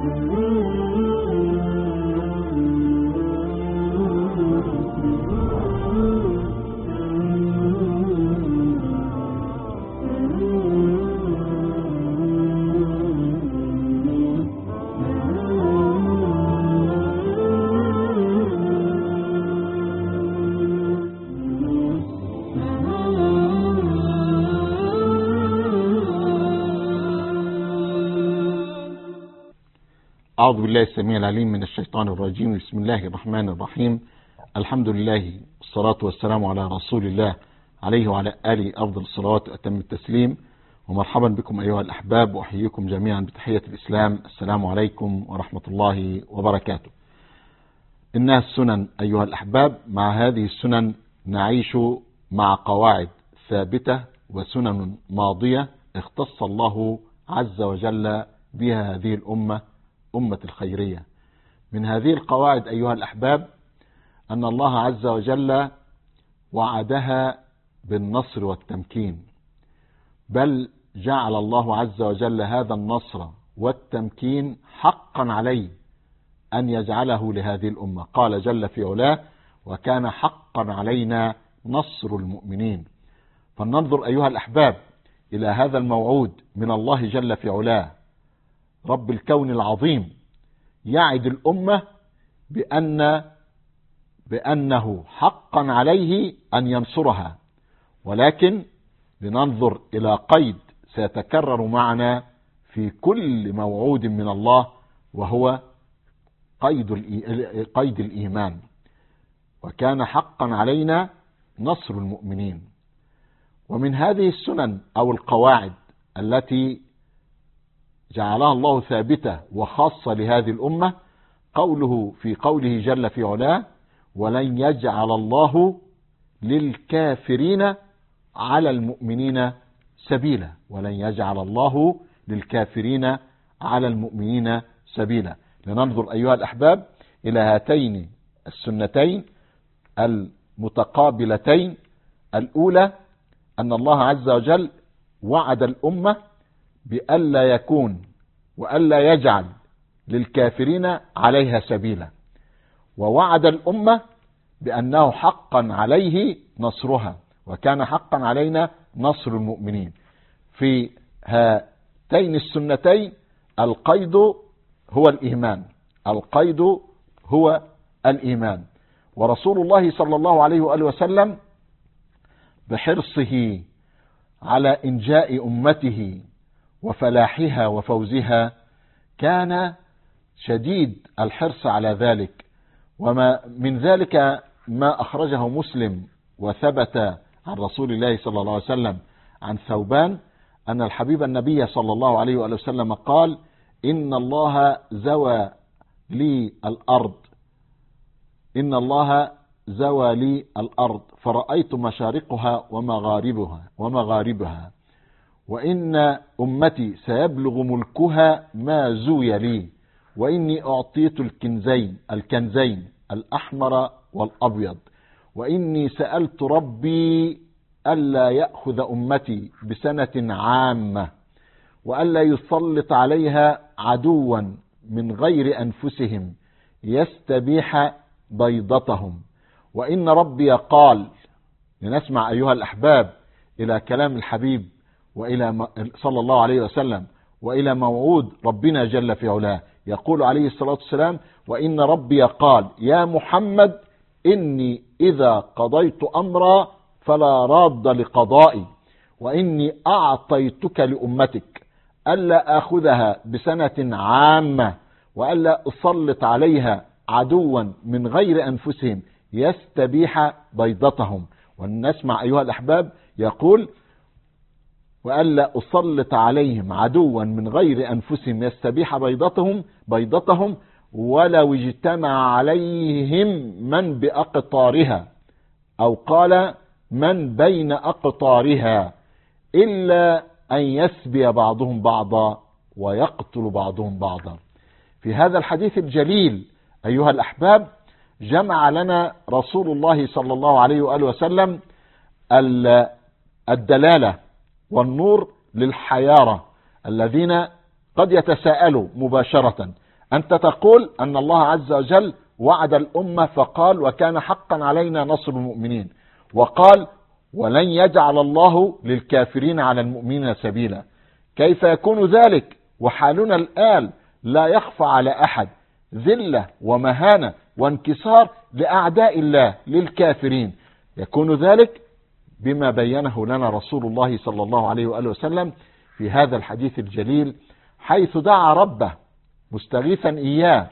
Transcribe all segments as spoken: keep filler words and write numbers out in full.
أعوذ بالله السميع العليم من الشيطان الرجيم. بسم الله الرحمن الرحيم. الحمد لله والصلاة والسلام على رسول الله عليه وعلى آله أفضل الصلوات وأتم التسليم. ومرحبا بكم أيها الأحباب، وأحييكم جميعا بتحية الإسلام. السلام عليكم ورحمة الله وبركاته. إنها السنن أيها الأحباب. مع هذه السنن نعيش مع قواعد ثابتة وسنن ماضية اختص الله عز وجل بها هذه الأمة، أمة الخيرية. من هذه القواعد أيها الأحباب أن الله عز وجل وعدها بالنصر والتمكين، بل جعل الله عز وجل هذا النصر والتمكين حقا عليه أن يجعله لهذه الأمة. قال جل في علاه: وكان حقا علينا نصر المؤمنين. فلننظر أيها الأحباب إلى هذا الموعود من الله جل في علاه رب الكون العظيم، يعد الأمة بأن بأنه حقا عليه أن ينصرها. ولكن لننظر إلى قيد سيتكرر معنا في كل موعود من الله، وهو قيد قيد الإيمان. وكان حقا علينا نصر المؤمنين. ومن هذه السنن أو القواعد التي جعلها الله ثابتة وخاصة لهذه الأمة قوله في قوله جل في علاه: ولن يجعل الله للكافرين على المؤمنين سبيلا. ولن يجعل الله للكافرين على المؤمنين سبيلا. لننظر أيها الأحباب إلى هاتين السنتين المتقابلتين. الأولى أن الله عز وجل وعد الأمة بألا يكون وألا يجعل للكافرين عليها سبيلا، ووعد الأمة بأنه حقا عليه نصرها، وكان حقا علينا نصر المؤمنين. في هاتين السنتين القيد هو الإيمان، القيد هو الإيمان. ورسول الله صلى الله عليه وآله وسلم بحرصه على إنجاء أمته وفلاحها وفوزها كان شديد الحرص على ذلك. وما من ذلك ما أخرجه مسلم وثبت عن رسول الله صلى الله عليه وسلم عن ثوبان أن الحبيب النبي صلى الله عليه وآله وسلم قال: إن الله زوى لي الأرض إن الله زوى لي الأرض فرأيت مشارقها ومغاربها ومغاربها وإن أمتي سيبلغ ملكها ما زوي لي، وإني أعطيت الكنزين الكنزين الأحمر والأبيض، وإني سألت ربي ألا يأخذ أمتي بسنة عامة، وألا يسلط عليها عدوا من غير أنفسهم يستبيح بيضتهم، وإن ربي قال. لنسمع أيها الأحباب إلى كلام الحبيب وإلى صلى الله عليه وسلم وإلى موعود ربنا جل في علاه. يقول عليه الصلاة والسلام: وإن ربي قال يا محمد إني إذا قضيت أمرا فلا راد لقضائي، وإني أعطيتك لأمتك ألا أخذها بسنة عامة، وألا أسلط عليها عدوا من غير أنفسهم يستبيح بيضتهم. ونسمع أيها الأحباب يقول: وألا أسلط عليهم عدوا من غير أنفسهم يستبيح بيضتهم بيضتهم ولو اجتمع عليهم من بأقطارها، أو قال من بين أقطارها، إلا أن يسبي بعضهم بعضا ويقتل بعضهم بعضا. في هذا الحديث الجليل أيها الأحباب جمع لنا رسول الله صلى الله عليه وآله وسلم الدلالة والنور للحيارى الذين قد يتساءلوا مباشرة: أنت تقول أن الله عز وجل وعد الأمة فقال وكان حقا علينا نصر المؤمنين، وقال ولن يجعل الله للكافرين على المؤمنين سبيلا. كيف يكون ذلك وحالنا الآن لا يخفى على أحد ذلة ومهانة وانكسار لأعداء الله للكافرين؟ يكون ذلك بما بينه لنا رسول الله صلى الله عليه وآله وسلم في هذا الحديث الجليل، حيث دعا ربه مستغيثا إياه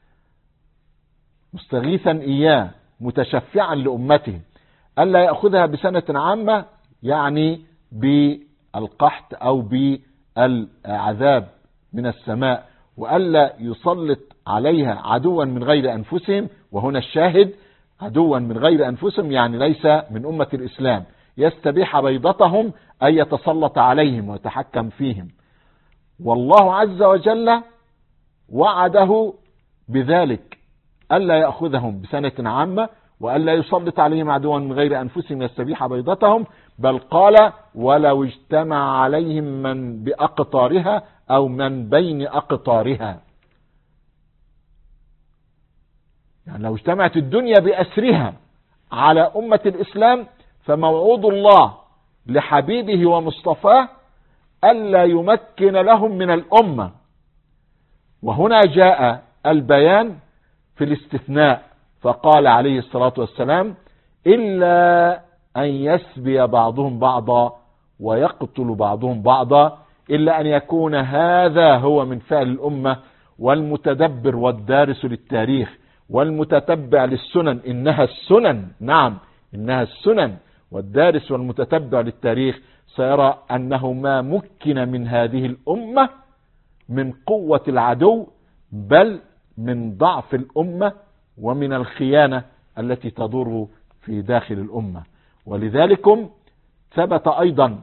مستغيثا إياه متشفعا لأمته ألا يأخذها بسنة عامة، يعني بالقحط أو بالعذاب من السماء، وألا يسلط عليها عدوا من غير أنفسهم. وهنا الشاهد عدوا من غير أنفسهم، يعني ليس من أمة الإسلام، يستبيح بيضتهم أي يتسلط عليهم ويتحكم فيهم. والله عز وجل وعده بذلك ألا يأخذهم بسنة عامة، وألا يسلط عليهم عدوا من غير أنفسهم يستبيح بيضتهم، بل قال ولو اجتمع عليهم من بأقطارها أو من بين أقطارها. يعني لو اجتمعت الدنيا بأسرها على أمة الإسلام، فموعود الله لحبيبه ومصطفاه ألا يمكن لهم من الأمة. وهنا جاء البيان في الاستثناء، فقال عليه الصلاة والسلام إلا أن يسبي بعضهم بعضا ويقتل بعضهم بعضا، إلا أن يكون هذا هو من فعل الأمة. والمتدبر والدارس للتاريخ والمتتبع للسنن، إنها السنن، نعم إنها السنن، والدارس والمتتبع للتاريخ سيرى أنه ما مكن من هذه الأمة من قوة العدو، بل من ضعف الأمة ومن الخيانة التي تدور في داخل الأمة. ولذلك ثبت أيضا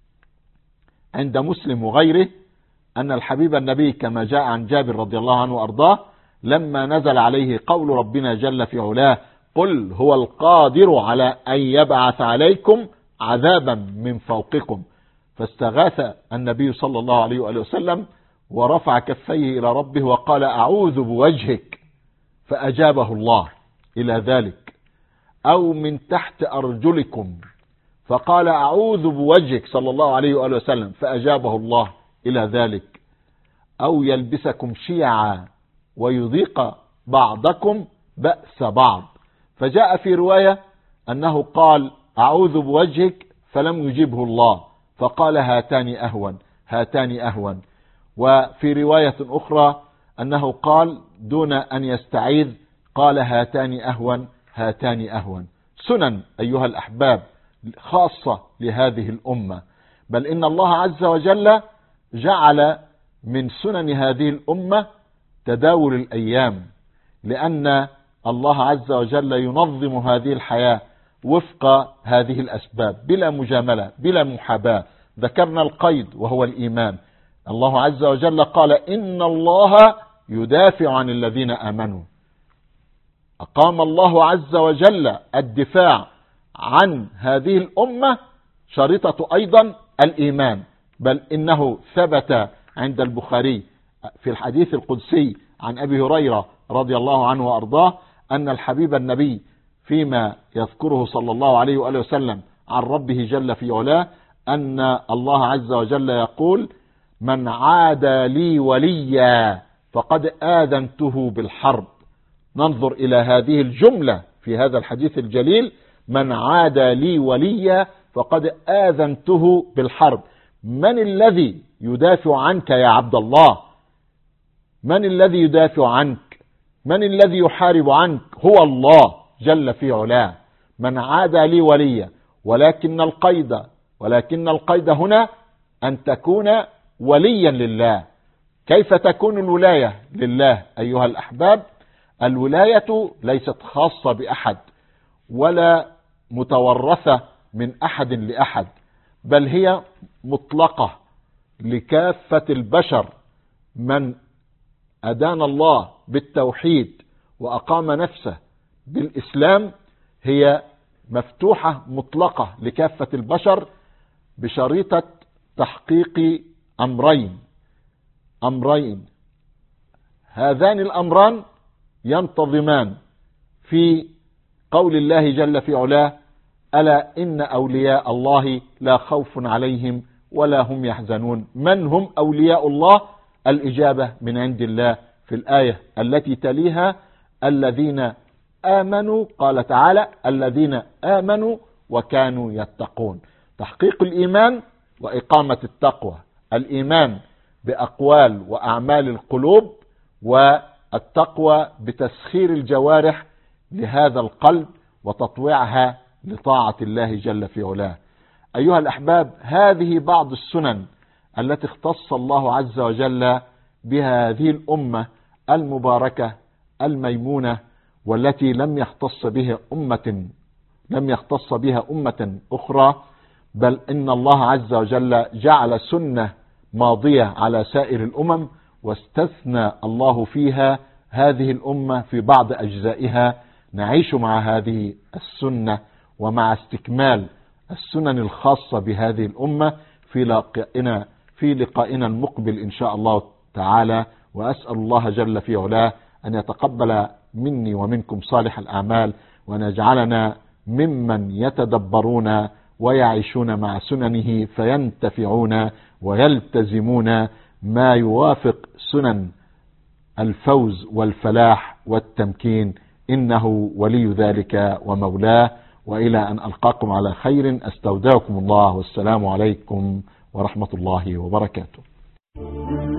عند مسلم وغيره أن الحبيب النبي كما جاء عن جابر رضي الله عنه وأرضاه لما نزل عليه قول ربنا جل في علاه قل هو القادر على أن يبعث عليكم عذابا من فوقكم، فاستغاث النبي صلى الله عليه وآله وسلم ورفع كفيه إلى ربه وقال أعوذ بوجهك، فأجابه الله إلى ذلك. أو من تحت أرجلكم، فقال أعوذ بوجهك صلى الله عليه وآله وسلم، فأجابه الله إلى ذلك. أو يلبسكم شيعا ويذيق بعضكم بأس بعض، فجاء في رواية أنه قال أعوذ بوجهك فلم يجبه الله، فقال هاتان أهون هاتان أهون. وفي رواية أخرى أنه قال دون أن يستعيذ قال هاتان أهون هاتان أهون. سنن أيها الأحباب خاصة لهذه الأمة، بل إن الله عز وجل جعل من سنن هذه الأمة تداول الأيام، لأن الله عز وجل ينظم هذه الحياة وفق هذه الأسباب بلا مجاملة بلا محاباة. ذكرنا القيد وهو الإيمان. الله عز وجل قال إن الله يدافع عن الذين آمنوا. أقام الله عز وجل الدفاع عن هذه الأمة شريطة أيضا الإيمان، بل إنه ثبت عند البخاري في الحديث القدسي عن أبي هريرة رضي الله عنه وأرضاه أن الحبيب النبي فيما يذكره صلى الله عليه وآله وسلم عن ربه جل في علاه أن الله عز وجل يقول من عادى لي وليا فقد آذنته بالحرب. ننظر إلى هذه الجملة في هذا الحديث الجليل، من عادى لي وليا فقد آذنته بالحرب. من الذي يدافع عنك يا عبد الله؟ من الذي يدافع عنك؟ من الذي يحارب عنك؟ هو الله جل في علاه. من عادى لي وليا، ولكن القيد ولكن القيد هنا أن تكون وليا لله. كيف تكون الولاية لله أيها الأحباب؟ الولاية ليست خاصة بأحد ولا متورثة من أحد لأحد، بل هي مطلقة لكافة البشر. من أدان الله بالتوحيد وأقام نفسه بالإسلام هي مفتوحة مطلقة لكافة البشر بشريطة تحقيق أمرين أمرين هذان الأمران ينتظمان في قول الله جل في علاه: ألا إن أولياء الله لا خوف عليهم ولا هم يحزنون. من هم أولياء الله؟ الإجابة من عند الله في الآية التي تليها: الذين آمنوا، قال تعالى: الذين آمنوا وكانوا يتقون. تحقيق الإيمان وإقامة التقوى، الإيمان بأقوال وأعمال القلوب، والتقوى بتسخير الجوارح لهذا القلب وتطويعها لطاعة الله جل في علاه. أيها الأحباب، هذه بعض السنن التي اختص الله عز وجل بها هذه الأمة المباركة الميمونة، والتي لم يختص بها أمة لم يختص بها أمة أخرى، بل إن الله عز وجل جعل سنة ماضية على سائر الأمم، واستثنى الله فيها هذه الأمة في بعض أجزائها. نعيش مع هذه السنة ومع استكمال السنن الخاصة بهذه الأمة في لقائنا في لقائنا المقبل إن شاء الله تعالى. وأسأل الله جل في علاه أن يتقبل مني ومنكم صالح الأعمال، وأن يجعلنا ممن يتدبرون ويعيشون مع سننه فينتفعون ويلتزمون ما يوافق سنن الفوز والفلاح والتمكين، إنه ولي ذلك ومولاه. وإلى أن ألقاكم على خير، أستودعكم الله، والسلام عليكم ورحمة الله وبركاته.